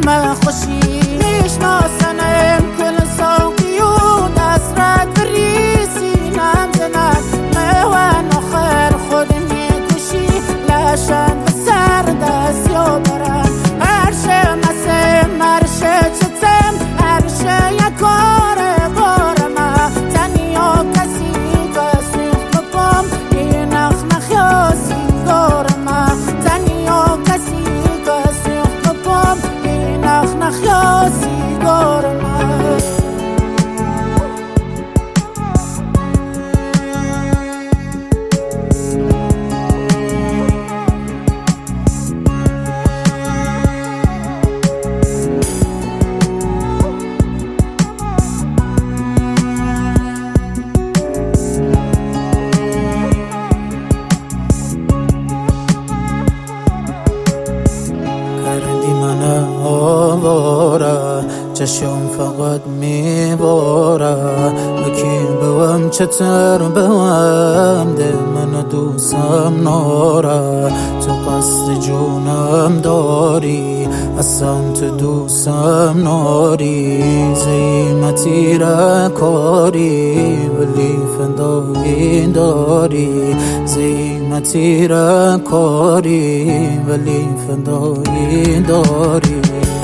همه خوشی میشناسنم کل ساقی و دسترت بریسی نمزنم موان آخر خود میکشی لشن بسر دست یا برم عرشه مسیم عرشه چتم عرشه یکار بارم تنیا کسی کسیخ بکم این اخنخ یاسی دارم تنیا کسی کسیخ بکم این اخنخ یاسی دارم آواره چشم فقط میباره بکی بوم چتر بوم ده من دوستم ناره تو قصد جونم داری اصلا تو دوستم ناری زیمتی را کاری ولی فدایی داری زیمتی را کاری ولی فدایی داری